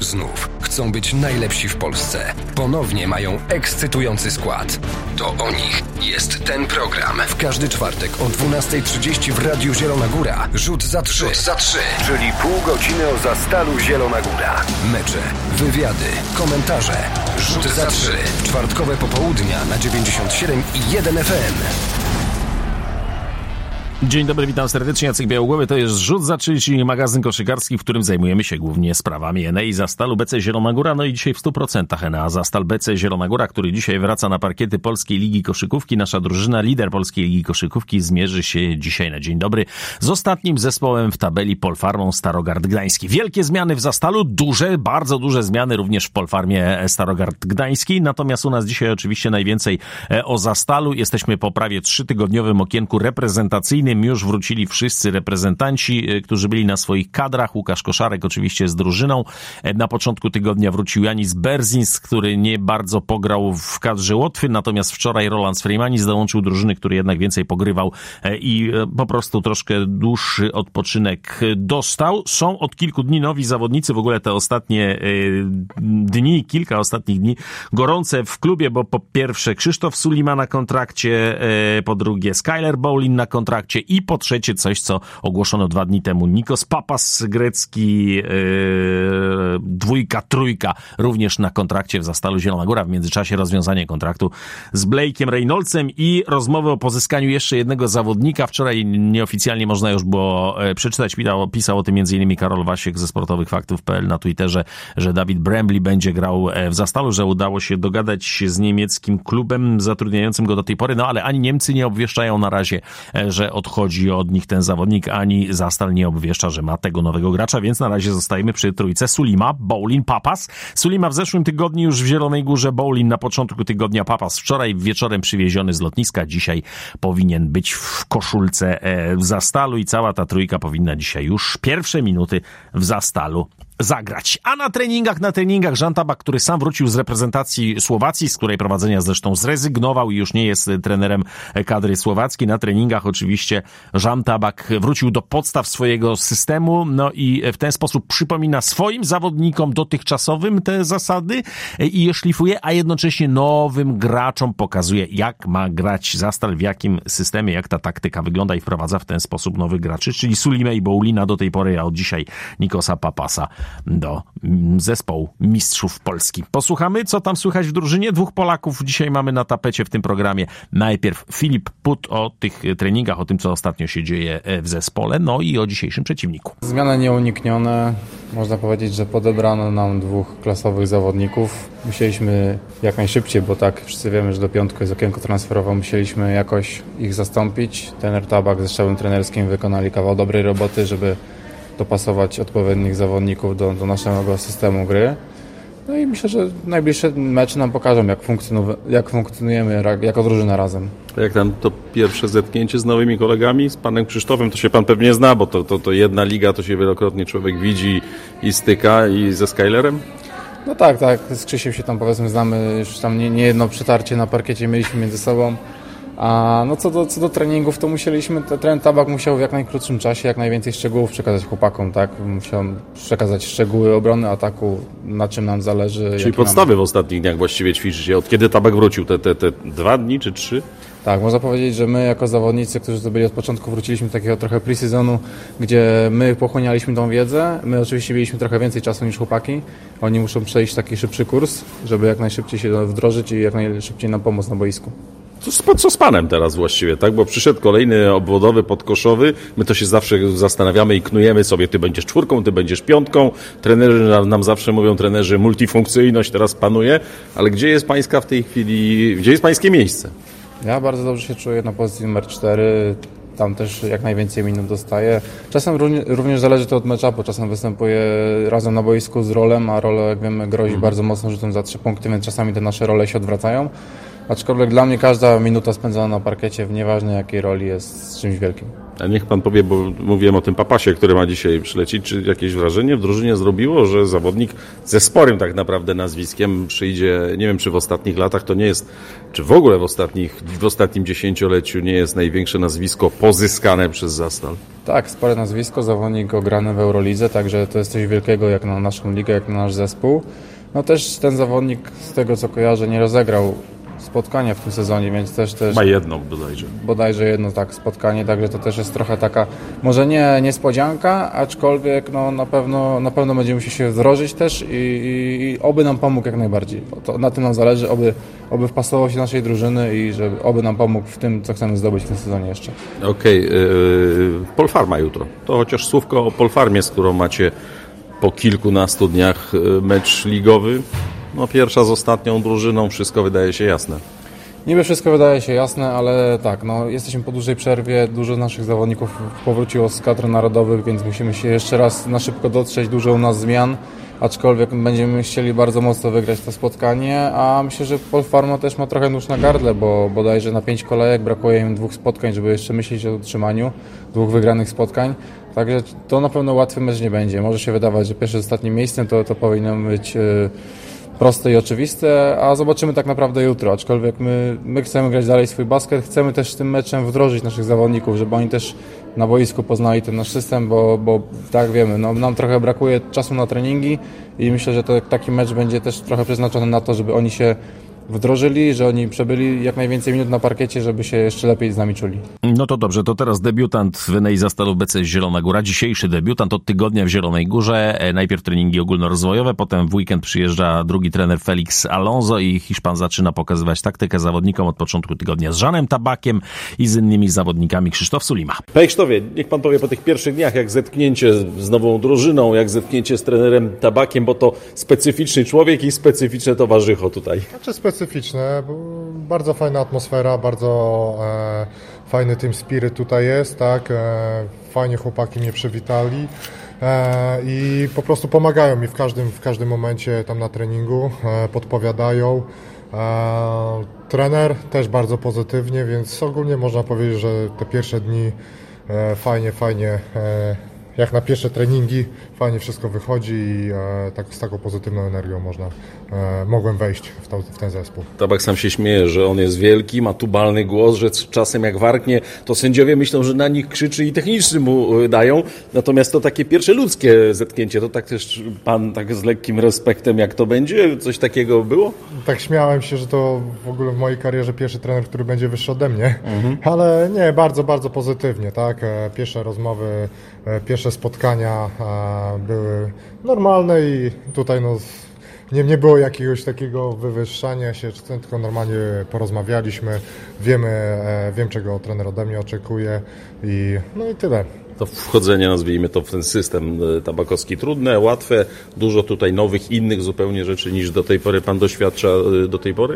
Znów chcą być najlepsi w Polsce. Ponownie mają ekscytujący skład. To o nich jest ten program. W każdy czwartek o 12:30 w Radiu Zielona Góra. Rzut za trzy. Czyli pół godziny o Zastalu Zielona Góra. Mecze, wywiady, komentarze. Rzut za trzy. Czwartkowe popołudnia na 97,1 FM. Dzień dobry, witam serdecznie, Jacek Białogłowy. To jest Rzut za trzy, czyli magazyn koszykarski, w którym zajmujemy się głównie sprawami Enei Zastalu BC Zielona Góra. No i dzisiaj w 100% Enea Zastal BC Zielona Góra, który dzisiaj wraca na parkiety Polskiej Ligi Koszykówki. Nasza drużyna, lider Polskiej Ligi Koszykówki, zmierzy się dzisiaj na dzień dobry z ostatnim zespołem w tabeli Polfarmą Starogard Gdański. Wielkie zmiany w Zastalu, duże, bardzo duże zmiany również w Polfarmie Starogard Gdański. Natomiast u nas dzisiaj oczywiście najwięcej o Zastalu. Jesteśmy po prawie 3-tygodniowym okienku reprezentacyjnym. Już wrócili wszyscy reprezentanci, którzy byli na swoich kadrach. Łukasz Koszarek oczywiście z drużyną. Na początku tygodnia wrócił Janis Berzins, który nie bardzo pograł w kadrze Łotwy, natomiast wczoraj Roland Sfrejmanis dołączył drużyny, który jednak więcej pogrywał i po prostu troszkę dłuższy odpoczynek dostał. Są od kilku dni nowi zawodnicy, w ogóle te ostatnie dni, kilka ostatnich dni gorące w klubie, bo po pierwsze Krzysztof Sulima na kontrakcie, po drugie Skyler Bowlin na kontrakcie i po trzecie coś, co ogłoszono 2 dni temu. Nikos Papas, grecki dwójka, trójka, również na kontrakcie w Zastalu Zielona Góra. W międzyczasie rozwiązanie kontraktu z Blake'em Reynoldsem i rozmowy o pozyskaniu jeszcze jednego zawodnika. Wczoraj nieoficjalnie można już było przeczytać, pisał o tym m.in. Karol Wasiek ze Sportowych Faktów.pl na Twitterze, że David Brambly będzie grał w Zastalu, że udało się dogadać z niemieckim klubem zatrudniającym go do tej pory, no ale ani Niemcy nie obwieszczają na razie, że odchodzi od nich ten zawodnik, ani Zastal nie obwieszcza, że ma tego nowego gracza, więc na razie zostajemy przy trójce Sulima, Bowlin, Papas. Sulima w zeszłym tygodniu już w Zielonej Górze, Bowlin na początku tygodnia, Papas wczoraj wieczorem przywieziony z lotniska. Dzisiaj powinien być w koszulce w Zastalu i cała ta trójka powinna dzisiaj już pierwsze minuty w Zastalu zagrać. A na treningach Jan Tabak, który sam wrócił z reprezentacji Słowacji, z której prowadzenia zresztą zrezygnował i już nie jest trenerem kadry słowackiej. Na treningach oczywiście Jan Tabak wrócił do podstaw swojego systemu, no i w ten sposób przypomina swoim zawodnikom dotychczasowym te zasady i je szlifuje, a jednocześnie nowym graczom pokazuje, jak ma grać Zastal, w jakim systemie, jak ta taktyka wygląda i wprowadza w ten sposób nowych graczy, czyli Sulimę i Bowlina do tej pory, a od dzisiaj Nikosa Papasa do zespołu mistrzów Polski. Posłuchamy, co tam słychać w drużynie. 2 Polaków dzisiaj mamy na tapecie w tym programie. Najpierw Filip Put o tych treningach, o tym, co ostatnio się dzieje w zespole, no i o dzisiejszym przeciwniku. Zmiany nieuniknione. Można powiedzieć, że podebrano nam 2 klasowych zawodników. Musieliśmy jak najszybciej, bo tak wszyscy wiemy, że do piątku jest okienko transferowe, musieliśmy jakoś ich zastąpić. Trener Tabak ze sztabem trenerskim wykonali kawał dobrej roboty, żeby dopasować odpowiednich zawodników do naszego systemu gry. No i myślę, że najbliższe mecze nam pokażą, jak funkcjonujemy jako drużyna razem. Jak tam to pierwsze zetknięcie z nowymi kolegami, z panem Krzysztofem, to się pan pewnie zna, bo to jedna liga, to się wielokrotnie człowiek widzi i styka, i ze Skylerem? No tak, z Krzysiem się tam powiedzmy znamy, już tam nie jedno przetarcie na parkiecie mieliśmy między sobą. A no co do treningów, to trener Tabak musiał w jak najkrótszym czasie jak najwięcej szczegółów przekazać chłopakom, tak? Musiał przekazać szczegóły obrony, ataku, na czym nam zależy. Czyli podstawy w ostatnich dniach właściwie ćwiczycie. Od kiedy Tabak wrócił? Te 2 dni czy 3? Tak, można powiedzieć, że my jako zawodnicy, którzy to byli od początku, wróciliśmy do takiego trochę pre-sezonu, gdzie my pochłanialiśmy tą wiedzę. My oczywiście mieliśmy trochę więcej czasu niż chłopaki. Oni muszą przejść taki szybszy kurs, żeby jak najszybciej się wdrożyć i jak najszybciej nam pomóc na boisku. Co z panem teraz właściwie, tak? Bo przyszedł kolejny obwodowy, podkoszowy. My to się zawsze zastanawiamy i knujemy sobie, ty będziesz 4, ty będziesz 5. Trenerzy nam zawsze mówią, multifunkcyjność teraz panuje. Ale gdzie jest pańska w tej chwili, gdzie jest pańskie miejsce? Ja bardzo dobrze się czuję na pozycji numer 4. Tam też jak najwięcej minut dostaję. Czasem również zależy to od meczu, czasem występuję razem na boisku z Rolem, a Rolo, jak wiemy, grozi bardzo mocno rzutem za 3 punkty, więc czasami te nasze role się odwracają. aczkolwiek dla mnie każda minuta spędzona na parkiecie, nieważne jakiej roli, jest czymś wielkim. A niech pan powie, bo mówiłem o tym Papasie, który ma dzisiaj przylecieć, czy jakieś wrażenie w drużynie zrobiło, że zawodnik ze sporym tak naprawdę nazwiskiem przyjdzie, nie wiem czy w ostatnich latach to nie jest, czy w ogóle w ostatnim dziesięcioleciu nie jest największe nazwisko pozyskane przez Zastal. Tak, spore nazwisko, zawodnik ograny w Eurolidze, także to jest coś wielkiego jak na naszą ligę, jak na nasz zespół. No też ten zawodnik, z tego co kojarzę, nie rozegrał spotkania w tym sezonie, więc też Ma jedno bodajże jedno tak spotkanie, także to też jest trochę taka, może nie niespodzianka, aczkolwiek no, na pewno będziemy musieli się wdrożyć też i oby nam pomógł jak najbardziej. Na tym nam zależy, oby wpasował się do naszej drużyny i żeby oby nam pomógł w tym, co chcemy zdobyć w tym sezonie jeszcze. Okej, Polfarma jutro. To chociaż słówko o Polfarmie, z którą macie po kilkunastu dniach mecz ligowy. No pierwsza z ostatnią drużyną, wszystko wydaje się jasne. Niby wszystko wydaje się jasne, ale tak, no, jesteśmy po dłużej przerwie, dużo naszych zawodników powróciło z kadr narodowych, więc musimy się jeszcze raz na szybko dotrzeć, dużo u nas zmian, aczkolwiek będziemy chcieli bardzo mocno wygrać to spotkanie, a myślę, że Polfarma też ma trochę nóż na gardle, bo bodajże na 5 kolejek brakuje im 2 spotkań, żeby jeszcze myśleć o utrzymaniu 2 wygranych spotkań. Także to na pewno łatwy mecz nie będzie. Może się wydawać, że pierwsze z ostatnim miejscem to powinno być proste i oczywiste, a zobaczymy tak naprawdę jutro, aczkolwiek my chcemy grać dalej swój basket, chcemy też tym meczem wdrożyć naszych zawodników, żeby oni też na boisku poznali ten nasz system, bo tak wiemy, no, nam trochę brakuje czasu na treningi i myślę, że taki mecz będzie też trochę przeznaczony na to, żeby oni się wdrożyli, że oni przebyli jak najwięcej minut na parkiecie, żeby się jeszcze lepiej z nami czuli. No to dobrze, to teraz debiutant w Enei Zastalu BC Zielona Góra. Dzisiejszy debiutant od tygodnia w Zielonej Górze. Najpierw treningi ogólnorozwojowe, potem w weekend przyjeżdża drugi trener Felix Alonso i Hiszpan zaczyna pokazywać taktykę zawodnikom od początku tygodnia z Żanem Tabakiem i z innymi zawodnikami. Krzysztof Sulima. Panie Krzysztofie, niech pan powie po tych pierwszych dniach, jak zetknięcie z nową drużyną, jak zetknięcie z trenerem Tabakiem, bo to specyficzny człowiek i specyficzne towarzycho tutaj. Znaczy specyficzne, bo bardzo fajna atmosfera, bardzo fajny team spirit tutaj jest, tak, fajnie chłopaki mnie przywitali i po prostu pomagają mi w każdym momencie tam na treningu, podpowiadają. Trener też bardzo pozytywnie, więc ogólnie można powiedzieć, że te pierwsze dni fajnie, jak na pierwsze treningi, fajnie wszystko wychodzi i z taką pozytywną energią mogłem wejść w ten zespół. Tabak sam się śmieje, że on jest wielki, ma tubalny głos, że czasem jak warknie, to sędziowie myślą, że na nich krzyczy i techniczny mu dają. Natomiast to takie pierwsze ludzkie zetknięcie, to tak też pan tak z lekkim respektem, jak to będzie? Coś takiego było? Tak śmiałem się, że to w ogóle w mojej karierze pierwszy trener, który będzie wyższy ode mnie, ale nie, bardzo, bardzo pozytywnie, tak. Pierwsze rozmowy, pierwsze spotkania były normalne i tutaj nie było jakiegoś takiego wywyższania się, tylko normalnie porozmawialiśmy, wiem czego trener ode mnie oczekuje i tyle. To wchodzenie, nazwijmy to, w ten system tabakowski trudne, łatwe, dużo tutaj nowych, innych zupełnie rzeczy niż do tej pory pan doświadcza do tej pory?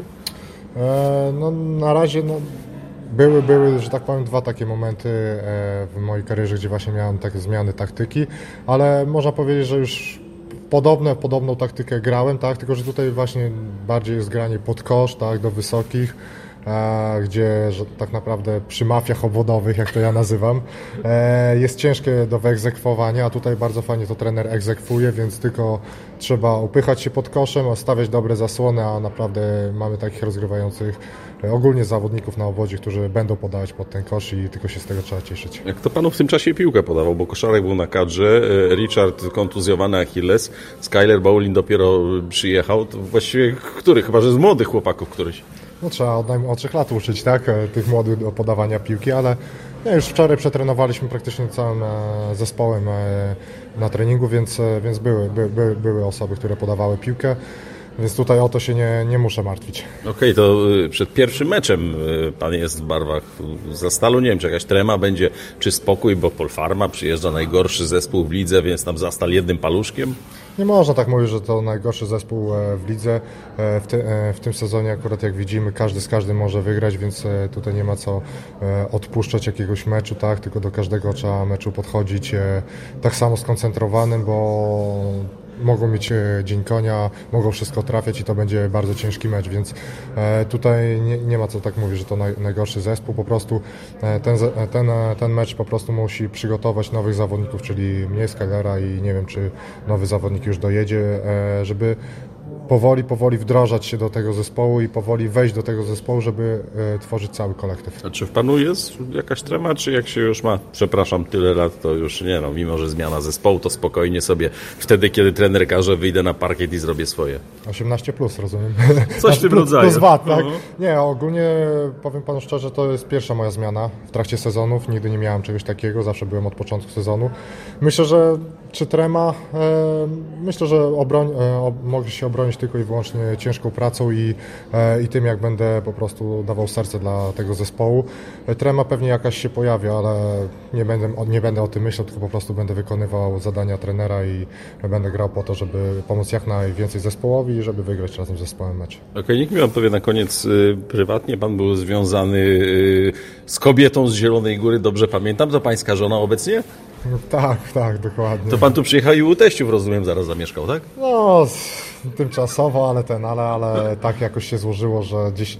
Na razie były, że tak powiem, 2 takie momenty w mojej karierze, gdzie właśnie miałem takie zmiany taktyki, ale można powiedzieć, że już podobną taktykę grałem, tak, tylko że tutaj właśnie bardziej jest granie pod kosz, tak, do wysokich, gdzie że tak naprawdę przy mafiach obwodowych, jak to ja nazywam, jest ciężkie do wyegzekwowania, a tutaj bardzo fajnie to trener egzekwuje, więc tylko trzeba upychać się pod koszem, stawiać dobre zasłony, a naprawdę mamy takich rozgrywających ogólnie zawodników na obwodzie, którzy będą podawać pod ten kosz i tylko się z tego trzeba cieszyć. Jak to panu w tym czasie piłkę podawał, bo Koszarek był na kadrze, Richard kontuzjowany Achilles, Skyler Bowling dopiero przyjechał, to właściwie który? Chyba, że z młodych chłopaków któryś. Trzeba od 3 lat uczyć, tak, tych młodych do podawania piłki, ale już wczoraj przetrenowaliśmy praktycznie całym zespołem na treningu, więc były osoby, które podawały piłkę, więc tutaj o to się nie muszę martwić. Okej, to przed pierwszym meczem pan jest w barwach Zastalu, nie wiem, czy jakaś trema będzie, czy spokój, bo Polfarma przyjeżdża najgorszy zespół w lidze, więc tam Zastal jednym paluszkiem. Nie można tak mówić, że to najgorszy zespół w lidze. W tym sezonie akurat jak widzimy, każdy z każdym może wygrać, więc tutaj nie ma co odpuszczać jakiegoś meczu, tak? Tylko do każdego trzeba meczu podchodzić tak samo skoncentrowanym, bo mogą mieć dzień konia, mogą wszystko trafiać i to będzie bardzo ciężki mecz, więc tutaj nie ma co tak mówić, że to najgorszy zespół, po prostu ten mecz po prostu musi przygotować nowych zawodników, czyli mnie, Skylera i nie wiem, czy nowy zawodnik już dojedzie, żeby powoli wdrażać się do tego zespołu i powoli wejść do tego zespołu, żeby tworzyć cały kolektyw. A czy w panu jest jakaś trema, czy jak się już ma, przepraszam, tyle lat, to już nie, no mimo że zmiana zespołu, to spokojnie sobie wtedy, kiedy trener każe, wyjdę na parkiet i zrobię swoje. 18+, rozumiem. Coś w tym rodzaju. Plus VAT, tak? Nie, ogólnie powiem panu szczerze, to jest pierwsza moja zmiana w trakcie sezonów. Nigdy nie miałem czegoś takiego, zawsze byłem od początku sezonu. Myślę, że czy trema? Myślę, że mogę się obronić tylko i wyłącznie ciężką pracą i tym, jak będę po prostu dawał serce dla tego zespołu. Trema pewnie jakaś się pojawi, ale nie będę o tym myślał, tylko po prostu będę wykonywał zadania trenera i będę grał po to, żeby pomóc jak najwięcej zespołowi i żeby wygrać razem z zespołem mecz. Okej, niech mi pan powie na koniec, prywatnie pan był związany z kobietą z Zielonej Góry, dobrze pamiętam, to pańska żona obecnie? Tak, dokładnie. To pan tu przyjechał i u teściów, rozumiem, zaraz zamieszkał, tak? No, tymczasowo, ale tak jakoś się złożyło, że gdzieś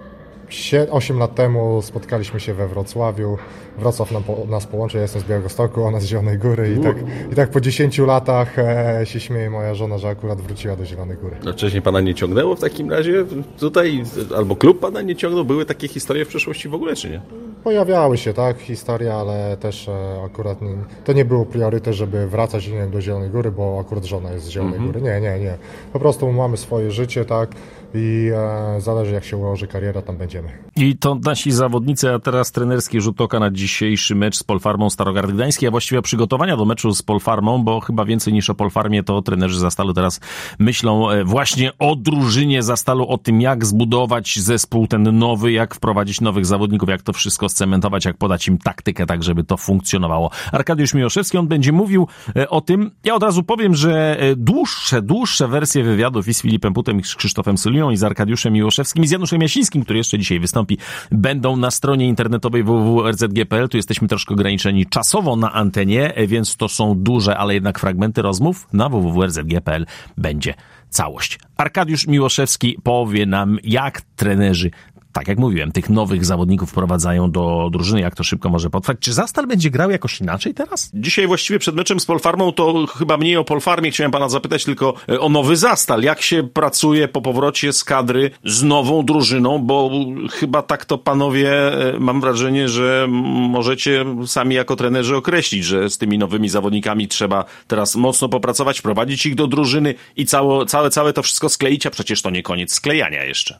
8 lat temu spotkaliśmy się we Wrocławiu. Wrocław nas połączy, ja jestem z Białegostoku, ona z Zielonej Góry i tak po 10 latach się śmieje moja żona, że akurat wróciła do Zielonej Góry. A wcześniej pana nie ciągnęło w takim razie tutaj, albo klub pana nie ciągnął? Były takie historie w przeszłości w ogóle, czy nie? Pojawiały się, tak, historie, ale też akurat to nie był priorytet, żeby wracać do Zielonej Góry, bo akurat żona jest z Zielonej Góry. Nie. Po prostu mamy swoje życie, tak, i zależy jak się ułoży kariera, tam będziemy. I to nasi zawodnicy, a teraz trenerski rzut oka na dzisiejszy mecz z Polfarmą Starogard Gdański, a właściwie przygotowania do meczu z Polfarmą, bo chyba więcej niż o Polfarmie to trenerzy Zastalu teraz myślą właśnie o drużynie Zastalu, o tym jak zbudować zespół ten nowy, jak wprowadzić nowych zawodników, jak to wszystko scementować, jak podać im taktykę tak, żeby to funkcjonowało. Arkadiusz Miłoszewski, on będzie mówił o tym. Ja od razu powiem, że dłuższe wersje wywiadów i z Filipem Putem, i z Krzysztofem Sulią, i z Arkadiuszem Miłoszewskim, i z Januszem Jasińskim, który jeszcze dzisiaj wystąpi, będą na stronie internetowej www.rdzg.pl. Tu jesteśmy troszkę ograniczeni czasowo na antenie, więc to są duże, ale jednak fragmenty rozmów. Na www.rdzg.pl będzie całość. Arkadiusz Miłoszewski powie nam, jak trenerzy, tak jak mówiłem, tych nowych zawodników wprowadzają do drużyny, jak to szybko może potrwać. Czy Zastal będzie grał jakoś inaczej teraz? Dzisiaj właściwie przed meczem z Polfarmą to chyba mniej o Polfarmie chciałem pana zapytać, tylko o nowy Zastal. Jak się pracuje po powrocie z kadry z nową drużyną, bo chyba tak to panowie, mam wrażenie, że możecie sami jako trenerzy określić, że z tymi nowymi zawodnikami trzeba teraz mocno popracować, wprowadzić ich do drużyny i całe to wszystko skleić, a przecież to nie koniec sklejania jeszcze.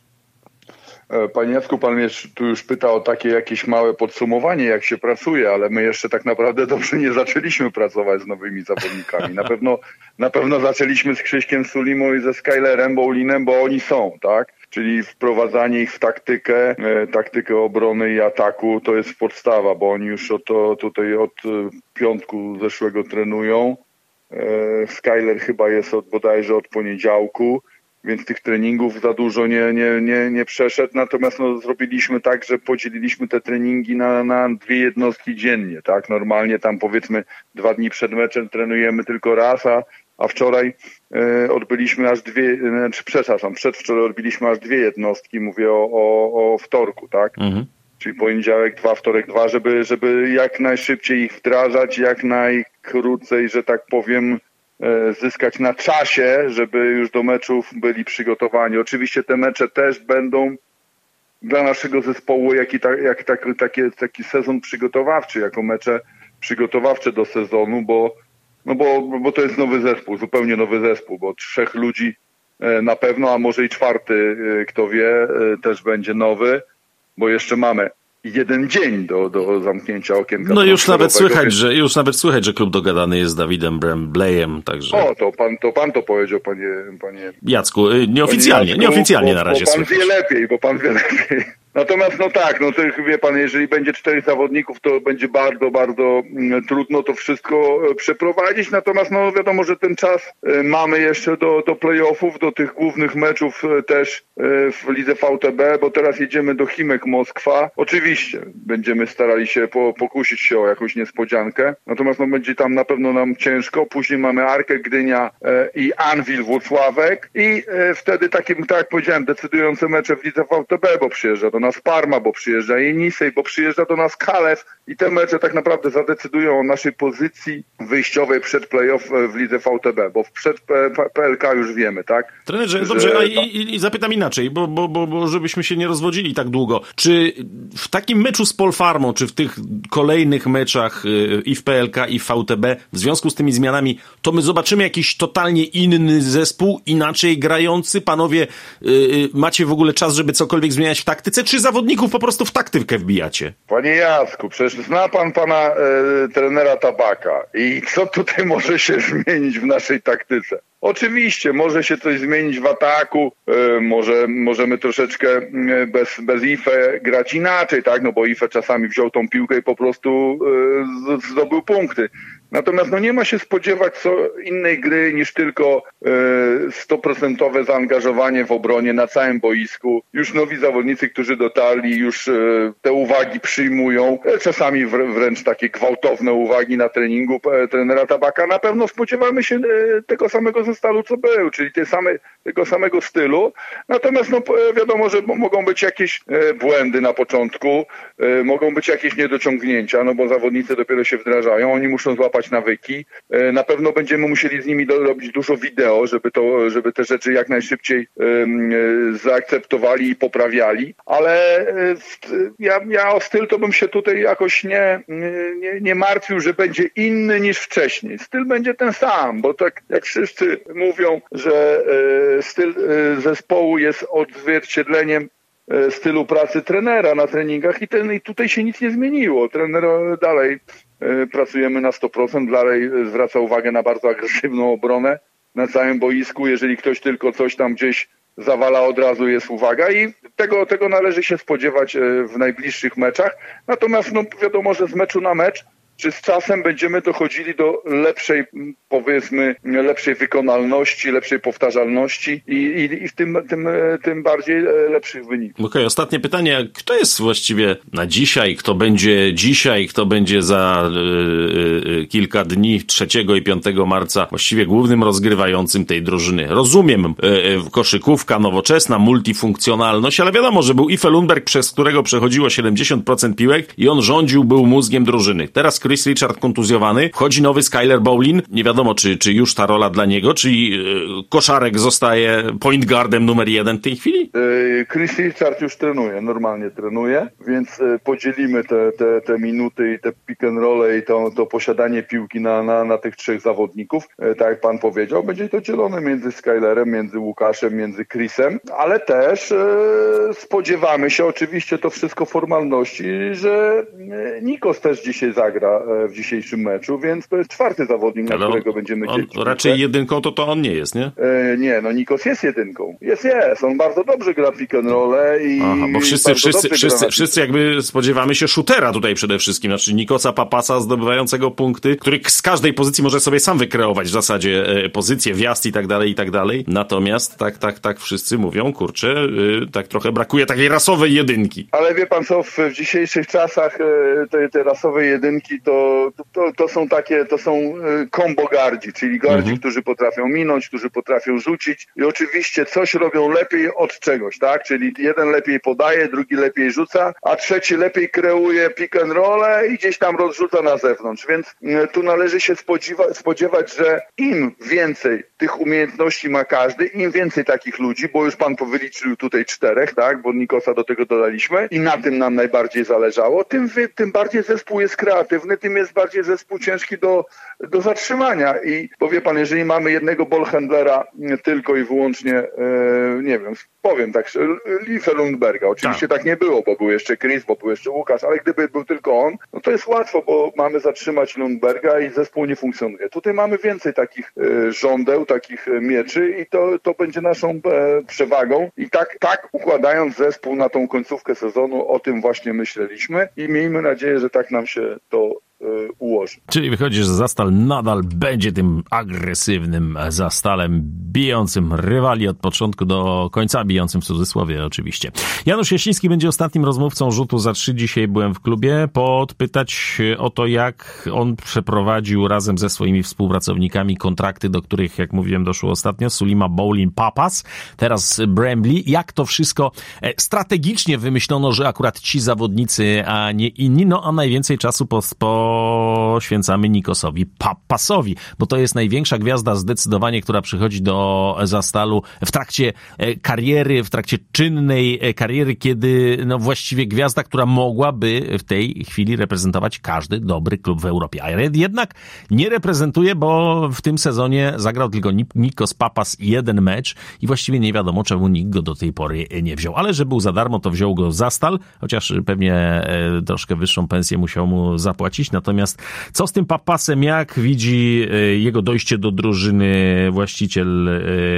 Panie Jacku, pan mnie tu już pyta o takie jakieś małe podsumowanie, jak się pracuje, ale my jeszcze tak naprawdę dobrze nie zaczęliśmy pracować z nowymi zawodnikami. Na pewno zaczęliśmy z Krzyśkiem Sulimą i ze Skylerem Bowlinem, bo oni są, tak? Czyli wprowadzanie ich w taktykę obrony i ataku to jest podstawa, bo oni już od piątku zeszłego trenują. Skyler chyba jest bodajże od poniedziałku. Więc tych treningów za dużo nie przeszedł. Natomiast zrobiliśmy tak, że podzieliliśmy te treningi na 2 jednostki dziennie. Tak? Normalnie tam powiedzmy 2 dni przed meczem trenujemy tylko raz, a wczoraj odbyliśmy aż 2, przedwczoraj odbyliśmy aż 2 jednostki. Mówię o wtorku, tak? Mhm. Czyli poniedziałek 2, wtorek 2, żeby jak najszybciej ich wdrażać, jak najkrócej, że tak powiem, zyskać na czasie, żeby już do meczów byli przygotowani. Oczywiście te mecze też będą dla naszego zespołu taki sezon przygotowawczy, jako mecze przygotowawcze do sezonu, bo to jest nowy zespół, zupełnie nowy zespół, bo 3 ludzi na pewno, a może i 4, kto wie, też będzie nowy, bo jeszcze mamy 1 dzień do zamknięcia okienka. No już nawet słychać, że klub dogadany jest z Dawidem Bremblejem, także. O, to pan to powiedział, panie Jacku, nieoficjalnie na razie bo pan wie lepiej. Natomiast to wie pan, jeżeli będzie 4 zawodników, to będzie bardzo, bardzo trudno to wszystko przeprowadzić. Natomiast wiadomo, że ten czas mamy jeszcze do play-offów, do tych głównych meczów też w lidze VTB, bo teraz jedziemy do Chimek Moskwa. Oczywiście będziemy starali się pokusić się o jakąś niespodziankę, natomiast będzie tam na pewno nam ciężko. Później mamy Arkę Gdynia i Anwil Włocławek i wtedy tak jak powiedziałem, decydujące mecze w lidze VTB, bo przyjeżdża do nas Parma, bo przyjeżdża Jenisej, bo przyjeżdża do nas Kalew i te mecze tak naprawdę zadecydują o naszej pozycji wyjściowej przed play-off w lidze VTB, bo przed PLK już wiemy, tak? Trenerze, dobrze, i zapytam inaczej, bo żebyśmy się nie rozwodzili tak długo. Czy w takim meczu z Polfarmą, czy w tych kolejnych meczach i w PLK, i w VTB, w związku z tymi zmianami, to my zobaczymy jakiś totalnie inny zespół, inaczej grający? Panowie, macie w ogóle czas, żeby cokolwiek zmieniać w taktyce, czy zawodników po prostu w taktykę wbijacie? Panie Jacku, przecież zna pan pana trenera Tabaka i co tutaj może się zmienić w naszej taktyce? Oczywiście, może się coś zmienić w ataku, możemy troszeczkę bez Ife grać inaczej, tak? No bo Ife czasami wziął tą piłkę i po prostu zdobył punkty. Natomiast nie ma się spodziewać innej gry niż tylko 100% zaangażowanie w obronie na całym boisku. Już nowi zawodnicy, którzy dotarli, już te uwagi przyjmują. Czasami wręcz takie gwałtowne uwagi na treningu trenera Tabaka. Na pewno spodziewamy się tego samego zestawu, co był, czyli tego samego stylu. Natomiast wiadomo, że mogą być jakieś błędy na początku, mogą być jakieś niedociągnięcia, bo zawodnicy dopiero się wdrażają, oni muszą złapać nawyki. Na pewno będziemy musieli z nimi robić dużo wideo, żeby te rzeczy jak najszybciej zaakceptowali i poprawiali, ale ja o styl to bym się tutaj jakoś nie martwił, że będzie inny niż wcześniej. Styl będzie ten sam, bo tak jak wszyscy mówią, że styl zespołu jest odzwierciedleniem stylu pracy trenera na treningach i tutaj się nic nie zmieniło. Trener dalej pracujemy na 100%, dalej zwraca uwagę na bardzo agresywną obronę na całym boisku. Jeżeli ktoś tylko coś tam gdzieś zawala, od razu jest uwaga i tego należy się spodziewać w najbliższych meczach. Natomiast wiadomo, że z meczu na mecz czy z czasem będziemy dochodzili do lepszej, powiedzmy, lepszej wykonalności, lepszej powtarzalności i w tym bardziej lepszych wyników. Okej, ostatnie pytanie. Kto jest właściwie na dzisiaj? Kto będzie za kilka dni, 3 i 5 marca, właściwie głównym rozgrywającym tej drużyny? Rozumiem, koszykówka nowoczesna, multifunkcjonalność, ale wiadomo, że był Ife Lundberg, przez którego przechodziło 70% piłek i on rządził, był mózgiem drużyny. Teraz Chris Richard kontuzjowany, wchodzi nowy Skyler Bowlin, nie wiadomo czy już ta rola dla niego, czyli Koszarek zostaje point guardem numer 1 w tej chwili? Chris Richard już normalnie trenuje, więc podzielimy te minuty i te pick and roll i to posiadanie piłki na tych 3 zawodników. Tak jak pan powiedział, będzie to dzielone między Skylerem, między Łukaszem, między Chrisem, ale też spodziewamy się, oczywiście to wszystko formalności, że Nikos też dzisiaj zagra w dzisiejszym meczu, więc to jest 4. zawodnik, na którego będziemy dzielić. Raczej jedynką to on nie jest, nie? Nie, Nikos jest jedynką. Jest. On bardzo dobrze gra pick and roll i... Aha, bo wszyscy jakby spodziewamy się shootera tutaj przede wszystkim, znaczy Nikosa Papasa zdobywającego punkty, który z każdej pozycji może sobie sam wykreować w zasadzie pozycję, wjazd i tak dalej. Natomiast tak wszyscy mówią, kurczę, tak trochę brakuje takiej rasowej jedynki. Ale wie pan co, w dzisiejszych czasach te rasowe jedynki to są combo gardzi, czyli gardzi, którzy potrafią minąć, którzy potrafią rzucić i oczywiście coś robią lepiej od czegoś, tak? Czyli jeden lepiej podaje, drugi lepiej rzuca, a trzeci lepiej kreuje pick and roll i gdzieś tam rozrzuca na zewnątrz, więc tu należy się spodziewać, że im więcej tych umiejętności ma każdy, im więcej takich ludzi, bo już pan wyliczył tutaj 4, tak? Bo Nikosa do tego dodaliśmy i na tym nam najbardziej zależało, tym bardziej zespół jest kreatywny jesteśmy, tym jest bardziej zespół ciężki do zatrzymania. I bo wie pan, jeżeli mamy jednego ballhandlera tylko i wyłącznie, nie wiem, powiem tak, Liefę Lundberga. Oczywiście tak nie było, bo był jeszcze Chris, bo był jeszcze Łukasz, ale gdyby był tylko on, no to jest łatwo, bo mamy zatrzymać Lundberga i zespół nie funkcjonuje. Tutaj mamy więcej takich żądeł, takich mieczy i to będzie naszą przewagą. I tak układając zespół na tą końcówkę sezonu, o tym właśnie myśleliśmy i miejmy nadzieję, że tak nam się to ułoży. Czyli wychodzi, że Zastal nadal będzie tym agresywnym Zastalem, bijącym rywali od początku do końca, bijącym w cudzysłowie oczywiście. Janusz Jasiński będzie ostatnim rozmówcą Rzutu za 3. Dzisiaj byłem w klubie, podpytać o to, jak on przeprowadził razem ze swoimi współpracownikami kontrakty, do których, jak mówiłem, doszło ostatnio, Sulima Bowlin Papas, teraz Bramley. Jak to wszystko strategicznie wymyślono, że akurat ci zawodnicy, a nie inni, no a najwięcej czasu poświęcamy Nikosowi Papasowi, bo to jest największa gwiazda zdecydowanie, która przychodzi do Zastalu w trakcie kariery, w trakcie czynnej kariery, kiedy no właściwie gwiazda, która mogłaby w tej chwili reprezentować każdy dobry klub w Europie. A jednak nie reprezentuje, bo w tym sezonie zagrał tylko Nikos Papas 1 mecz i właściwie nie wiadomo, czemu nikt go do tej pory nie wziął. Ale że był za darmo, to wziął go Zastal, chociaż pewnie troszkę wyższą pensję musiał mu zapłacić. Natomiast co z tym Papasem, jak widzi jego dojście do drużyny właściciel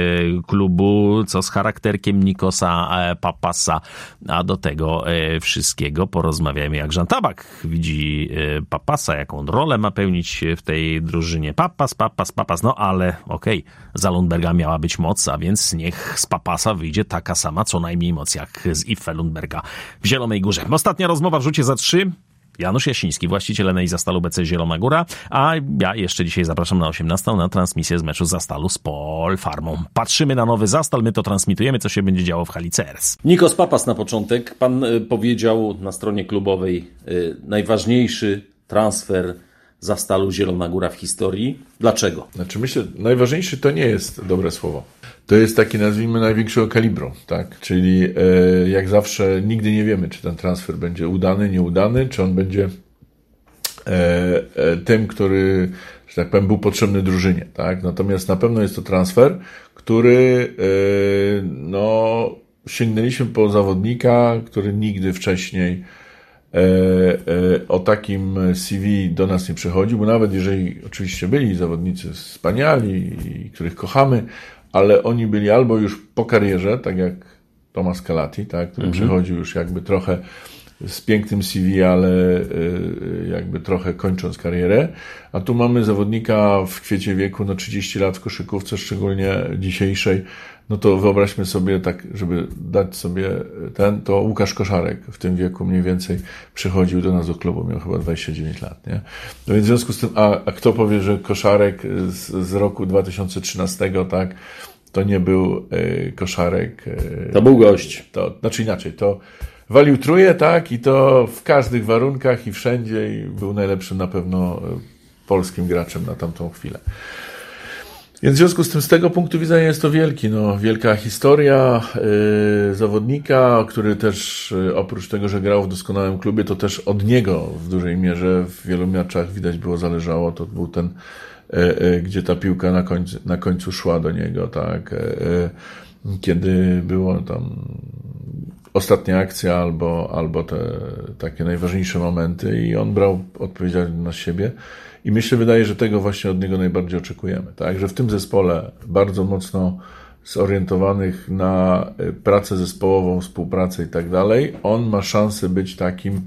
klubu, co z charakterkiem Nikosa Papasa, a do tego wszystkiego porozmawiajmy, jak Jean Tabak widzi Papasa, jaką rolę ma pełnić w tej drużynie. Papas, no ale okej, za Lundberga miała być moc, a więc niech z Papasa wyjdzie taka sama, co najmniej moc jak z Ife Lundberga w Zielonej Górze. Ostatnia rozmowa w Rzucie za 3. Janusz Jasiński, właściciel Enei Zastalu BC Zielona Góra, a ja jeszcze dzisiaj zapraszam na 18 na transmisję z meczu Zastalu z Polfarmą. Patrzymy na nowy Zastal, my to transmitujemy, co się będzie działo w hali CRS. Nikos Papas na początek. Pan powiedział na stronie klubowej najważniejszy transfer Zastalu Zielona Góra w historii. Dlaczego? Znaczy myślę, najważniejszy to nie jest dobre słowo. To jest taki, nazwijmy, największego kalibru, tak? Czyli jak zawsze nigdy nie wiemy, czy ten transfer będzie udany, nieudany, czy on będzie tym, który, że tak powiem, był potrzebny drużynie, tak? Natomiast na pewno jest to transfer, który sięgnęliśmy po zawodnika, który nigdy wcześniej o takim CV do nas nie przychodził, bo nawet jeżeli oczywiście byli zawodnicy wspaniali, których kochamy, ale oni byli albo już po karierze, tak jak Tomasz Kalati, tak, który przychodził już jakby trochę z pięknym CV, ale jakby trochę kończąc karierę, a tu mamy zawodnika w kwiecie wieku, 30 lat w koszykówce, szczególnie dzisiejszej, no to wyobraźmy sobie tak, żeby dać sobie to Łukasz Koszarek w tym wieku mniej więcej przychodził do nas do klubu, miał chyba 29 lat, nie? No więc w związku z tym, a kto powie, że Koszarek z roku 2013, tak, to nie był Koszarek. To był gość. Znaczy inaczej, to walił truje, tak, i to w każdych warunkach i wszędzie i był najlepszym na pewno polskim graczem na tamtą chwilę. Więc w związku z tym, z tego punktu widzenia jest to wielka historia zawodnika, który też oprócz tego, że grał w doskonałym klubie, to też od niego w dużej mierze w wielu meczach widać było zależało. To był ten, gdzie ta piłka na końcu szła do niego, tak, kiedy było tam ostatnia akcja albo te takie najważniejsze momenty i on brał odpowiedzialność na siebie. I wydaje, że tego właśnie od niego najbardziej oczekujemy. Tak, że w tym zespole bardzo mocno zorientowanych na pracę zespołową, współpracę i tak dalej, on ma szansę być takim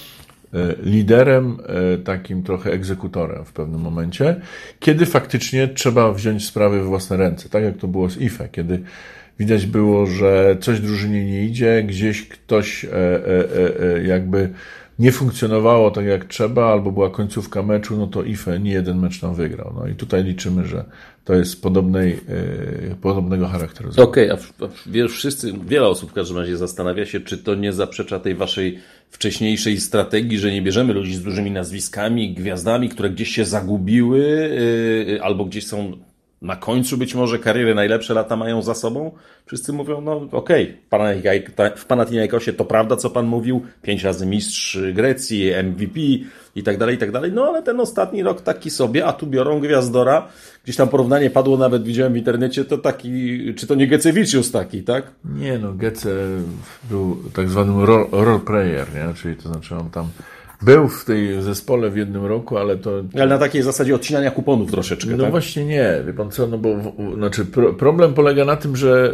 liderem, takim trochę egzekutorem w pewnym momencie, kiedy faktycznie trzeba wziąć sprawy w własne ręce. Tak jak to było z Ife, kiedy widać było, że coś drużynie nie idzie, gdzieś ktoś jakby nie funkcjonowało tak jak trzeba, albo była końcówka meczu, no to Ife nie jeden mecz tam wygrał. No i tutaj liczymy, że to jest podobnego charakteru. Okej, a wiele osób w każdym razie zastanawia się, czy to nie zaprzecza tej waszej wcześniejszej strategii, że nie bierzemy ludzi z dużymi nazwiskami, gwiazdami, które gdzieś się zagubiły, albo gdzieś są na końcu być może kariery najlepsze lata mają za sobą. Wszyscy mówią, no okej, w Panathinaikosie to prawda, co pan mówił, 5 razy mistrz Grecji, MVP i tak dalej, no ale ten ostatni rok taki sobie, a tu biorą gwiazdora. Gdzieś tam porównanie padło, nawet widziałem w internecie, to taki, czy to nie Gecevičius taki, tak? Nie, no Gece był tak zwanym role player, nie? Czyli to znaczy on tam był w tej zespole w jednym roku, ale to... Ale na takiej zasadzie odcinania kuponów troszeczkę, no tak? Właśnie nie, wie pan co, no bo znaczy problem polega na tym, że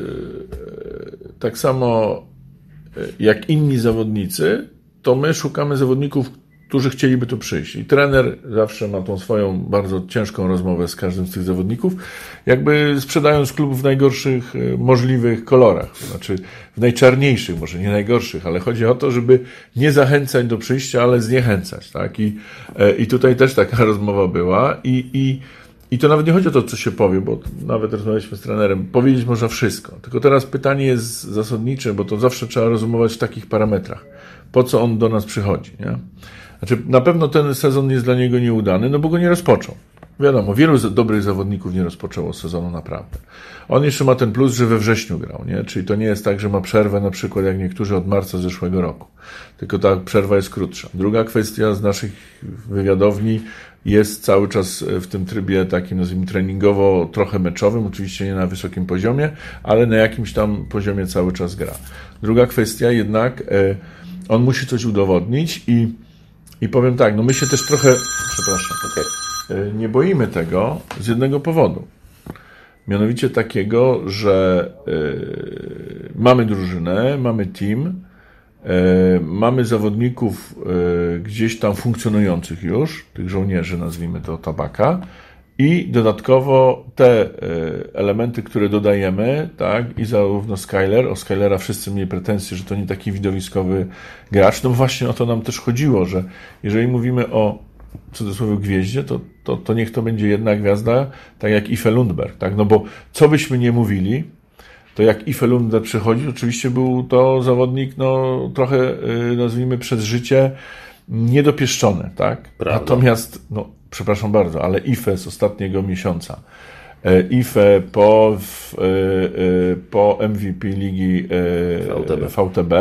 tak samo jak inni zawodnicy, to my szukamy zawodników, którzy chcieliby tu przyjść. I trener zawsze ma tą swoją bardzo ciężką rozmowę z każdym z tych zawodników, jakby sprzedając klub w najgorszych możliwych kolorach. To znaczy w najczarniejszych, może nie najgorszych, ale chodzi o to, żeby nie zachęcać do przyjścia, ale zniechęcać. Tak? I tutaj też taka rozmowa była. I to nawet nie chodzi o to, co się powie, bo nawet rozmawialiśmy z trenerem. Powiedzieć można wszystko. Tylko teraz pytanie jest zasadnicze, bo to zawsze trzeba rozumować w takich parametrach. Po co on do nas przychodzi, nie? Znaczy, na pewno ten sezon jest dla niego nieudany, no bo go nie rozpoczął. Wiadomo, wielu dobrych zawodników nie rozpoczęło sezonu naprawdę. On jeszcze ma ten plus, że we wrześniu grał, nie? Czyli to nie jest tak, że ma przerwę na przykład jak niektórzy od marca zeszłego roku. Tylko ta przerwa jest krótsza. Druga kwestia z naszych wywiadowni jest cały czas w tym trybie takim, nazwijmy, treningowo trochę meczowym, oczywiście nie na wysokim poziomie, ale na jakimś tam poziomie cały czas gra. Druga kwestia jednak, on musi coś udowodnić i powiem tak, no my się też trochę, nie boimy tego z jednego powodu. Mianowicie takiego, że mamy drużynę, mamy team, mamy zawodników gdzieś tam funkcjonujących już, tych żołnierzy, nazwijmy to Tabaka, i dodatkowo te elementy, które dodajemy, tak, i zarówno Skyler, o Skylera wszyscy mieli pretensje, że to nie taki widowiskowy gracz, no właśnie o to nam też chodziło, że jeżeli mówimy o w cudzysłowie gwieździe, to niech to będzie jedna gwiazda, tak jak Ife Lundberg, tak, no bo co byśmy nie mówili, to jak Ife Lundberg przychodzi, oczywiście był to zawodnik, no trochę, nazwijmy, przez życie niedopieszczony, tak, Prawda. Natomiast, no przepraszam bardzo, ale Ife z ostatniego miesiąca, Ife po MVP ligi VTB,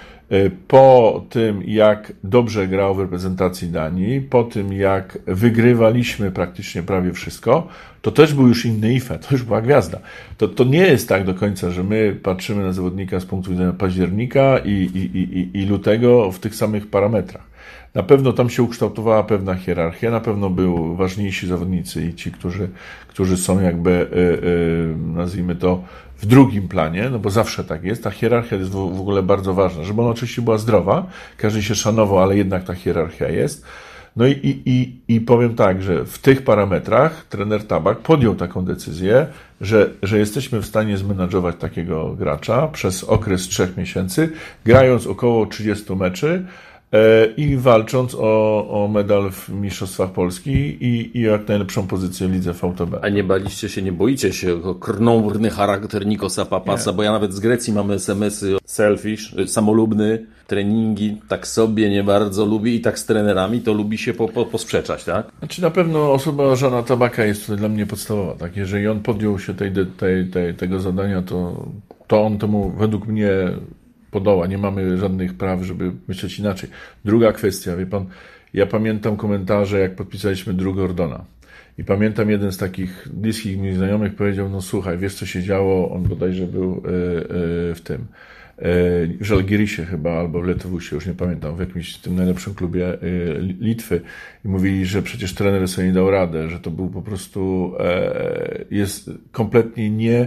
po tym jak dobrze grał w reprezentacji Danii, po tym jak wygrywaliśmy praktycznie prawie wszystko, to też był już inny Ife, to już była gwiazda. To nie jest tak do końca, że my patrzymy na zawodnika z punktu widzenia października i lutego w tych samych parametrach. Na pewno tam się ukształtowała pewna hierarchia, na pewno były ważniejsi zawodnicy i ci, którzy są jakby, nazwijmy to, w drugim planie, no bo zawsze tak jest. Ta hierarchia jest w ogóle bardzo ważna, żeby ona oczywiście była zdrowa, każdy się szanował, ale jednak ta hierarchia jest. No i powiem tak, że w tych parametrach trener Tabak podjął taką decyzję, że jesteśmy w stanie zmenadżować takiego gracza przez okres 3 miesięcy, grając około 30 meczy, i walcząc o medal w Mistrzostwach Polski i jak najlepszą pozycję w lidze VTB. A nie boicie się krnąbrny charakter Nikosa Papasa, nie. Bo ja nawet z Grecji mam SMS-y, selfish, samolubny, treningi tak sobie nie bardzo lubi i tak z trenerami to lubi się posprzeczać, tak? Znaczy na pewno osoba Żana Tabaka jest tutaj dla mnie podstawowa, tak? Jeżeli on podjął się tego zadania, to on temu według mnie podoła. Nie mamy żadnych praw, żeby myśleć inaczej. Druga kwestia, wie pan, ja pamiętam komentarze, jak podpisaliśmy Drew Gordona. I pamiętam jeden z takich bliskich mi znajomych powiedział, no słuchaj, wiesz co się działo, on bodajże był w tym, w Żalgirisie chyba, albo w Letowusie, już nie pamiętam, w jakimś tym najlepszym klubie Litwy. I mówili, że przecież trener sobie nie dał radę, że to był po prostu, jest kompletnie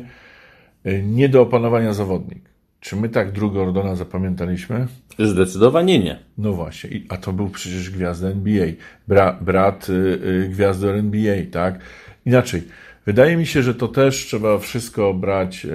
nie do opanowania zawodnik. Czy my tak Drew Gordona zapamiętaliśmy? Zdecydowanie nie. No właśnie, a to był przecież gwiazda NBA, brat gwiazdy NBA, tak? Inaczej, wydaje mi się, że to też trzeba wszystko brać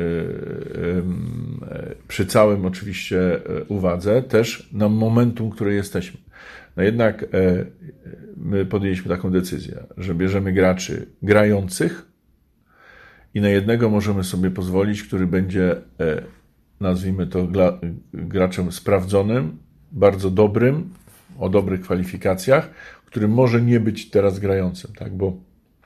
przy całym oczywiście uwadze, też na momentum, w którym jesteśmy. No jednak my podjęliśmy taką decyzję, że bierzemy graczy grających i na jednego możemy sobie pozwolić, który będzie, nazwijmy to, graczem sprawdzonym, bardzo dobrym, o dobrych kwalifikacjach, który może nie być teraz grającym, tak? Bo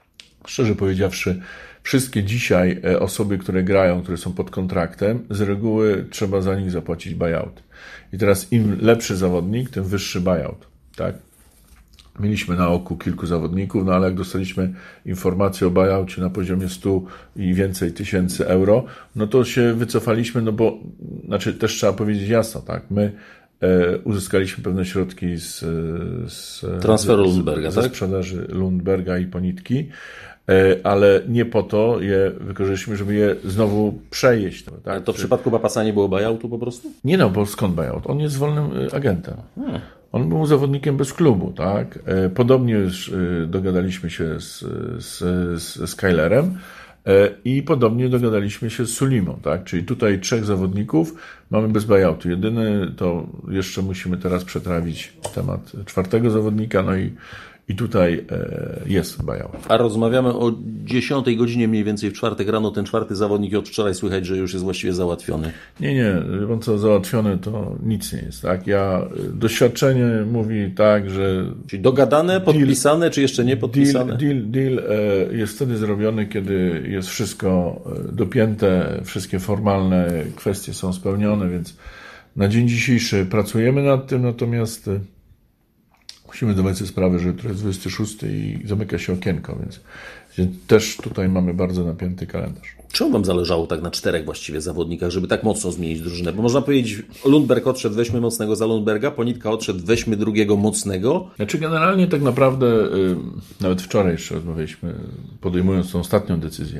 Szczerze powiedziawszy, wszystkie dzisiaj osoby, które grają, które są pod kontraktem, z reguły trzeba za nich zapłacić buyout. I teraz im lepszy zawodnik, tym wyższy buyout. Tak? Mieliśmy na oku kilku zawodników, no ale jak dostaliśmy informację o buyoutie na poziomie 100 i więcej tysięcy euro, no to się wycofaliśmy, no bo, znaczy też trzeba powiedzieć jasno, tak, my uzyskaliśmy pewne środki z transferu Lundberga, ze tak? sprzedaży Lundberga i Ponitki, ale nie po to je wykorzystaliśmy, żeby je znowu przejeść. Tak? To w przypadku Bapasa nie było buyoutu po prostu? Nie no, bo skąd buyout? On jest wolnym agentem. On był zawodnikiem bez klubu, tak? Podobnie już dogadaliśmy się z Skylerem i podobnie dogadaliśmy się z Sulimą, tak? Czyli tutaj 3 zawodników mamy bez buyoutu. Jedyny to jeszcze musimy teraz przetrawić temat 4. zawodnika, no i tutaj jest buyout. A rozmawiamy o 10 godzinie mniej więcej w czwartek rano. Ten 4. zawodnik od wczoraj słychać, że już jest właściwie załatwiony. Nie, on co załatwiony to nic nie jest, tak? Doświadczenie mówi tak, że... Czyli dogadane, podpisane, czy jeszcze nie podpisane? Deal jest wtedy zrobiony, kiedy jest wszystko dopięte, wszystkie formalne kwestie są spełnione, więc na dzień dzisiejszy pracujemy nad tym, natomiast musimy zdawać sobie sprawę, że jutro jest 26 i zamyka się okienko, więc też tutaj mamy bardzo napięty kalendarz. Czemu wam zależało tak na 4 właściwie zawodnikach, żeby tak mocno zmienić drużynę? Bo można powiedzieć, Lundberg odszedł, weźmy mocnego za Lundberga, Ponitka odszedł, weźmy drugiego mocnego. Znaczy generalnie tak naprawdę, nawet wczoraj jeszcze rozmawialiśmy, podejmując tą ostatnią decyzję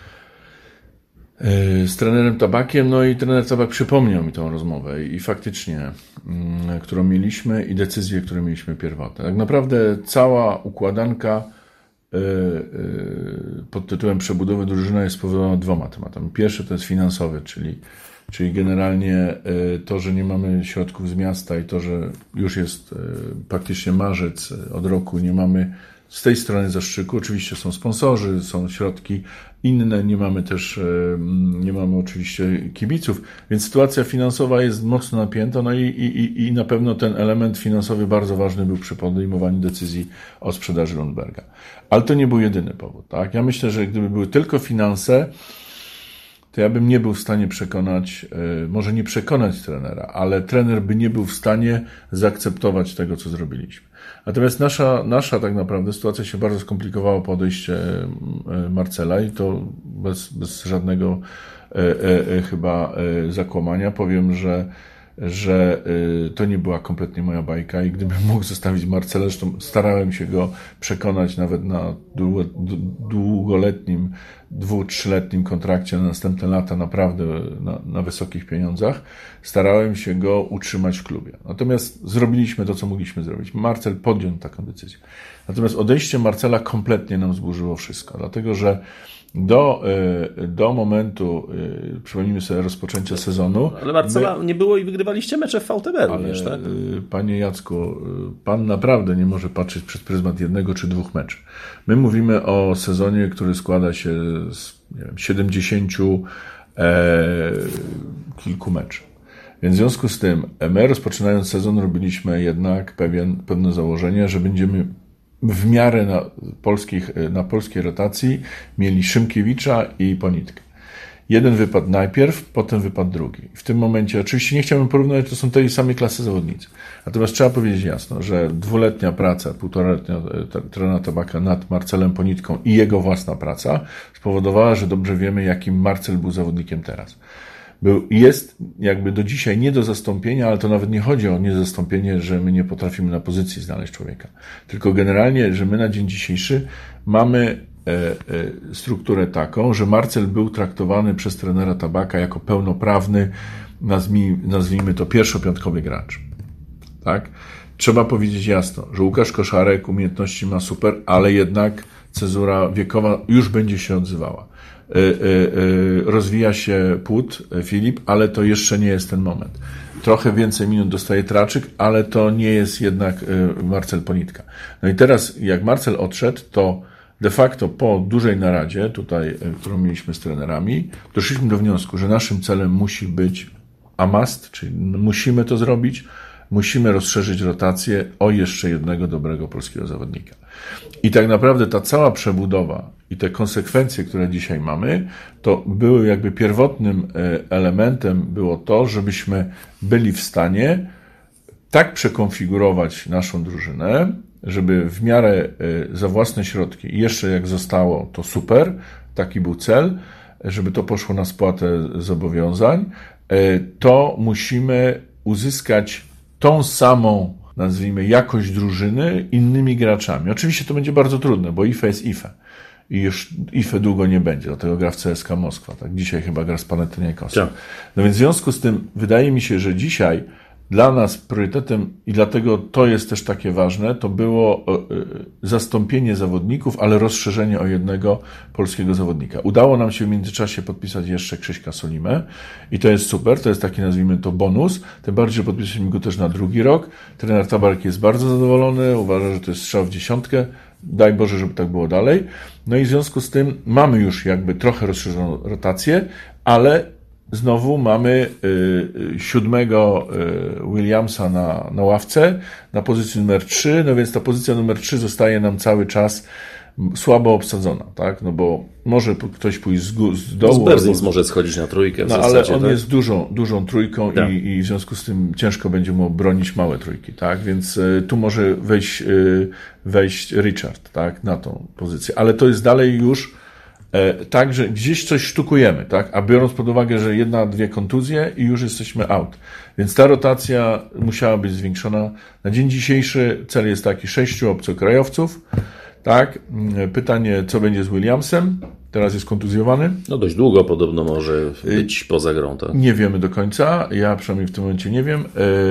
z trenerem Tabakiem, no i trener Tabak przypomniał mi tą rozmowę i faktycznie, którą mieliśmy i decyzje, które mieliśmy pierwotne. Tak naprawdę cała układanka pod tytułem przebudowy drużyny jest spowodowana 2 tematami. Pierwszy to jest finansowy, czyli generalnie to, że nie mamy środków z miasta i to, że już jest praktycznie marzec od roku, nie mamy z tej strony zastrzyku. Oczywiście są sponsorzy, są środki inne, nie mamy oczywiście kibiców, więc sytuacja finansowa jest mocno napięta, no i na pewno ten element finansowy bardzo ważny był przy podejmowaniu decyzji o sprzedaży Lundberga. Ale to nie był jedyny powód, tak? Ja myślę, że gdyby były tylko finanse, to ja bym nie był w stanie przekonać, może nie przekonać trenera, ale trener by nie był w stanie zaakceptować tego, co zrobiliśmy. Natomiast nasza tak naprawdę sytuacja się bardzo skomplikowała po odejściu Marcela i to bez żadnego chyba zakłamania. Powiem, że to nie była kompletnie moja bajka i gdybym mógł zostawić Marcela, zresztą starałem się go przekonać nawet na długoletnim, 2-3-letnim kontrakcie na następne lata, naprawdę na wysokich pieniądzach, starałem się go utrzymać w klubie. Natomiast zrobiliśmy to, co mogliśmy zrobić. Marcel podjął taką decyzję. Natomiast odejście Marcela kompletnie nam zburzyło wszystko, dlatego że do momentu, przypomnijmy sobie, rozpoczęcia sezonu. Ale Marcela nie było i wygrywaliście mecze w VTB również, tak? Panie Jacku, pan naprawdę nie może patrzeć przez pryzmat 1 czy 2 meczy. My mówimy o sezonie, który składa się z 70 kilku meczy. Więc w związku z tym, my rozpoczynając sezon robiliśmy jednak pewne założenie, że będziemy w miarę na polskiej rotacji mieli Szymkiewicza i Ponitkę. Jeden wypadł najpierw, potem wypadł drugi. W tym momencie, oczywiście nie chciałbym porównać, to są tej samej klasy zawodnicy. Natomiast trzeba powiedzieć jasno, że 2-letnia praca, 1,5-letnia trenera Tabaka nad Marcelem Ponitką i jego własna praca spowodowała, że dobrze wiemy, jakim Marcel był zawodnikiem teraz. Jest jakby do dzisiaj nie do zastąpienia, ale to nawet nie chodzi o niezastąpienie, że my nie potrafimy na pozycji znaleźć człowieka. Tylko generalnie, że my na dzień dzisiejszy mamy strukturę taką, że Marcel był traktowany przez trenera Tabaka jako pełnoprawny, nazwijmy to pierwszopiątkowy gracz. Tak? Trzeba powiedzieć jasno, że Łukasz Koszarek umiejętności ma super, ale jednak cezura wiekowa już będzie się odzywała. Rozwija się płód Filip, ale to jeszcze nie jest ten moment. Trochę więcej minut dostaje Traczyk, ale to nie jest jednak Marcel Ponitka. No i teraz, jak Marcel odszedł, to de facto po dużej naradzie, tutaj, którą mieliśmy z trenerami, doszliśmy do wniosku, że naszym celem musi być a must, czyli musimy to zrobić, musimy rozszerzyć rotację o jeszcze jednego dobrego polskiego zawodnika. I tak naprawdę ta cała przebudowa i te konsekwencje, które dzisiaj mamy, to były jakby pierwotnym elementem było to, żebyśmy byli w stanie tak przekonfigurować naszą drużynę, żeby w miarę za własne środki, jeszcze jak zostało, to super, taki był cel, żeby to poszło na spłatę zobowiązań, to musimy uzyskać tą samą, nazwijmy, jakość drużyny innymi graczami. Oczywiście to będzie bardzo trudne, bo IFE jest IFE. I już IFE długo nie będzie, dlatego gra w CSKA Moskwa. Tak? Dzisiaj chyba gra z Panathinaikosem. No więc w związku z tym wydaje mi się, że dzisiaj dla nas priorytetem i dlatego to jest też takie ważne, to było zastąpienie zawodników, ale rozszerzenie o jednego polskiego zawodnika. Udało nam się w międzyczasie podpisać jeszcze Krzyśka Solimę i to jest super, to jest taki, nazwijmy to, bonus, tym bardziej, że podpisaliśmy go też na drugi rok. Trener Tabarek jest bardzo zadowolony, uważa, że to jest strzał w dziesiątkę, daj Boże, żeby tak było dalej. No i w związku z tym mamy już jakby trochę rozszerzoną rotację, ale znowu mamy 7 Williamsa na ławce, na pozycji numer 3, no więc ta pozycja numer 3 zostaje nam cały czas słabo obsadzona, tak? No bo może ktoś pójść z dołu. Sperlings może schodzić na trójkę w zasadzie, ale on tak? jest dużą trójką i w związku z tym ciężko będzie mu bronić małe trójki, tak? Więc tu może wejść Richard, tak? Na tą pozycję. Ale to jest dalej już tak, że gdzieś coś sztukujemy, tak? A biorąc pod uwagę, że 1-2 kontuzje i już jesteśmy out. Więc ta rotacja musiała być zwiększona. Na dzień dzisiejszy cel jest taki 6 obcokrajowców, tak? Pytanie, co będzie z Williamsem? Teraz jest kontuzjowany. No dość długo podobno może być poza grą, tak? Nie wiemy do końca, ja przynajmniej w tym momencie nie wiem.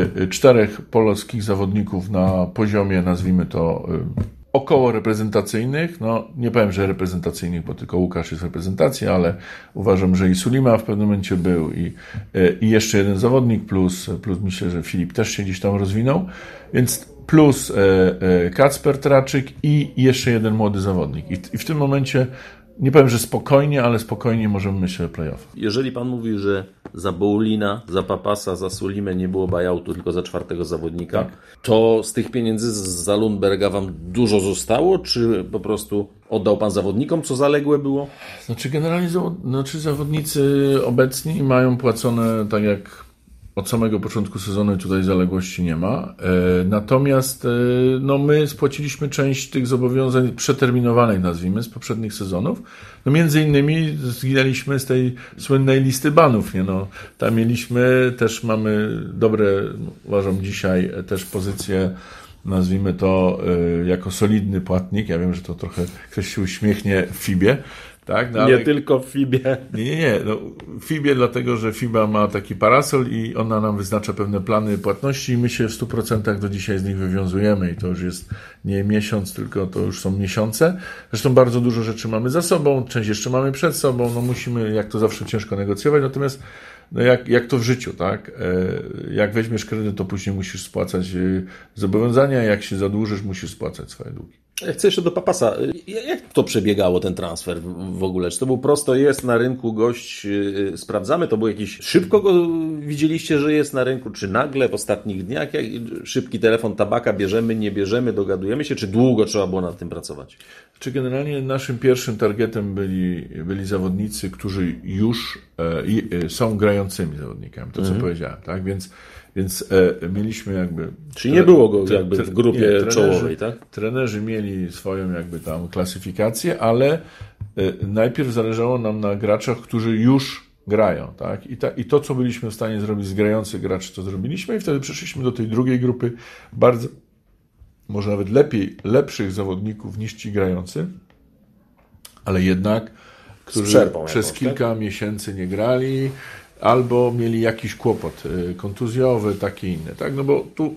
4 polskich zawodników na poziomie, nazwijmy to, około reprezentacyjnych, no nie powiem, że reprezentacyjnych, bo tylko Łukasz jest w reprezentacji, ale uważam, że i Sulima w pewnym momencie był i jeszcze jeden zawodnik, plus myślę, że Filip też się gdzieś tam rozwinął, więc plus Kacper Traczyk i jeszcze jeden młody zawodnik. I w tym momencie nie powiem, że spokojnie, ale spokojnie możemy myśleć o playoff. Jeżeli pan mówi, że za Boulina, za Papasa, za Sulimę nie było buyoutu, tylko za 4 zawodnika, tak, to z tych pieniędzy za Lundberga wam dużo zostało, czy po prostu oddał pan zawodnikom, co zaległe było? Znaczy generalnie zawodnicy obecni mają płacone tak jak od samego początku sezonu, tutaj zaległości nie ma. Natomiast no, my spłaciliśmy część tych zobowiązań przeterminowanych, nazwijmy, z poprzednich sezonów. No, między innymi zginęliśmy z tej słynnej listy banów. Nie? No, tam mamy dobre, uważam dzisiaj, też pozycję, nazwijmy to, jako solidny płatnik. Ja wiem, że to trochę ktoś się uśmiechnie w FIBie. Tak, no, nie tylko w FIBie. Nie. No, w FIBie dlatego, że FIBA ma taki parasol i ona nam wyznacza pewne plany płatności i my się w 100% do dzisiaj z nich wywiązujemy i to już jest nie miesiąc, tylko to już są miesiące. Zresztą bardzo dużo rzeczy mamy za sobą, część jeszcze mamy przed sobą, no musimy, jak to zawsze, ciężko negocjować, natomiast no jak to w życiu, tak? Jak weźmiesz kredyt, to później musisz spłacać zobowiązania, jak się zadłużysz, musisz spłacać swoje długi. Ja chcę jeszcze do Papasa. Jak to przebiegało, ten transfer w ogóle? Czy to był prosto, jest na rynku gość, sprawdzamy? To było jakieś... Szybko go widzieliście, że jest na rynku? Czy nagle w ostatnich dniach? Szybki telefon Tabaka, bierzemy, nie bierzemy, dogadujemy się? Czy długo trzeba było nad tym pracować? Czy generalnie naszym pierwszym targetem byli zawodnicy, którzy już są grającymi zawodnikami, to co powiedziałem, tak? Więc mieliśmy jakby... Czyli nie było go jakby w grupie czołowej, tak? Trenerzy mieli swoją jakby tam klasyfikację, ale najpierw zależało nam na graczach, którzy już grają, tak? I to, co byliśmy w stanie zrobić z grających graczy, to zrobiliśmy i wtedy przeszliśmy do tej drugiej grupy bardzo, może nawet lepszych zawodników niż ci grający, ale jednak, którzy przez kilka miesięcy nie grali, albo mieli jakiś kłopot kontuzjowy, taki inny, tak? No bo tu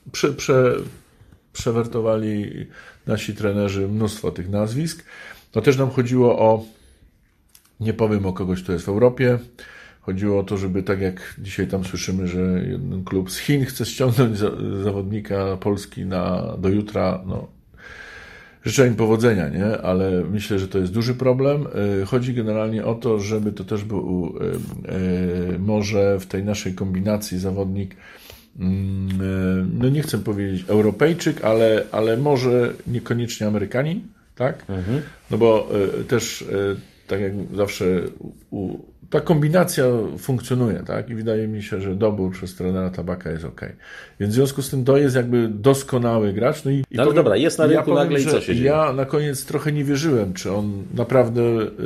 przewertowali nasi trenerzy mnóstwo tych nazwisk. No też nam chodziło o, nie powiem o kogoś, kto jest w Europie, chodziło o to, żeby tak jak dzisiaj tam słyszymy, że jeden klub z Chin chce ściągnąć zawodnika Polski do jutra, no życzę im powodzenia, nie? Ale myślę, że to jest duży problem. Chodzi generalnie o to, żeby to też był może w tej naszej kombinacji zawodnik no nie chcę powiedzieć Europejczyk, ale może niekoniecznie Amerykanin, tak? No bo też tak jak zawsze ta kombinacja funkcjonuje, tak? I wydaje mi się, że dobór przez trenera Tabaka jest okej. Więc w związku z tym to jest jakby doskonały gracz. No i ale dobra, jest na rynku nagle i co się dzieje? Ja na koniec trochę nie wierzyłem, czy on naprawdę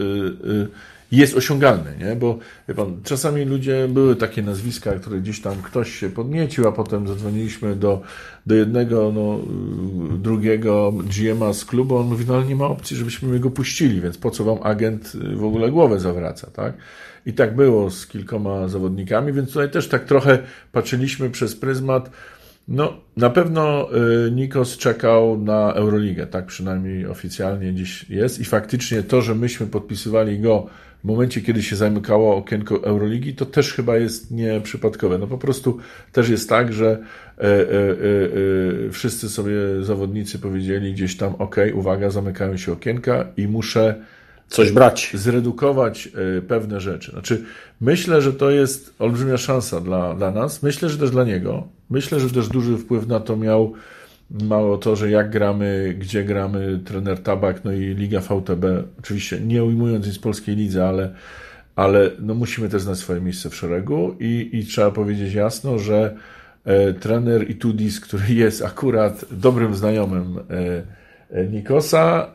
jest osiągalny, nie? Bo wie pan, czasami były takie nazwiska, które gdzieś tam ktoś się podniecił, a potem zadzwoniliśmy do jednego, drugiego GM-a z klubu, on mówi, no ale nie ma opcji, żebyśmy go puścili, więc po co wam agent w ogóle głowę zawraca, tak? I tak było z kilkoma zawodnikami, więc tutaj też tak trochę patrzyliśmy przez pryzmat. No, na pewno Nikos czekał na Euroligę, tak przynajmniej oficjalnie dziś jest i faktycznie to, że myśmy podpisywali go w momencie, kiedy się zamykało okienko Euroligi, to też chyba jest nieprzypadkowe. No po prostu też jest tak, że wszyscy sobie zawodnicy powiedzieli gdzieś tam, uwaga, zamykają się okienka i muszę coś brać, zredukować pewne rzeczy. Znaczy, myślę, że to jest olbrzymia szansa dla nas. Myślę, że też dla niego. Myślę, że też duży wpływ na to miał mało to, że jak gramy, gdzie gramy, trener Tabak, no i Liga VTB. Oczywiście nie ujmując nic polskiej lidze, ale no musimy też znać swoje miejsce w szeregu i trzeba powiedzieć jasno, że trener Itoudis, który jest akurat dobrym znajomym Nikosa,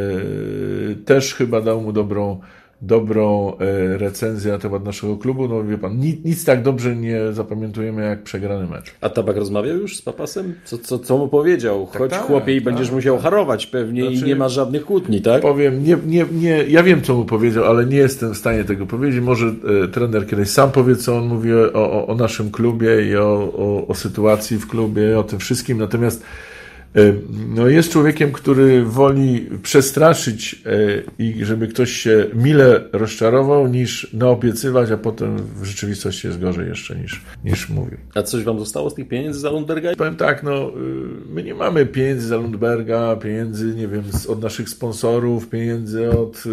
też chyba dał mu dobrą recenzję na temat naszego klubu. No wie pan, nic tak dobrze nie zapamiętujemy jak przegrany mecz. A Tabak rozmawiał już z Papasem? Co mu powiedział? Chodź chłopie i będziesz musiał harować pewnie i nie ma żadnych kłótni, tak? Powiem, nie, ja wiem co mu powiedział, ale nie jestem w stanie tego powiedzieć. Może trener kiedyś sam powie, co on mówi o naszym klubie i o sytuacji w klubie, o tym wszystkim. Natomiast no jest człowiekiem, który woli przestraszyć i żeby ktoś się mile rozczarował, niż naobiecywać, a potem w rzeczywistości jest gorzej jeszcze niż mówił. A coś wam zostało z tych pieniędzy za Lundberga? Powiem tak, my nie mamy pieniędzy za Lundberga, pieniędzy, nie wiem, od naszych sponsorów, pieniędzy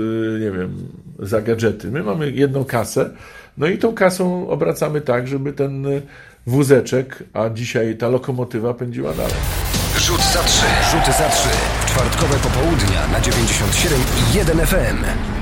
za gadżety. My mamy jedną kasę, no i tą kasą obracamy tak, żeby ten wózeczek, a dzisiaj ta lokomotywa pędziła dalej. Rzut za 3. Rzuty za 3. W czwartkowe popołudnia na 97,1 FM.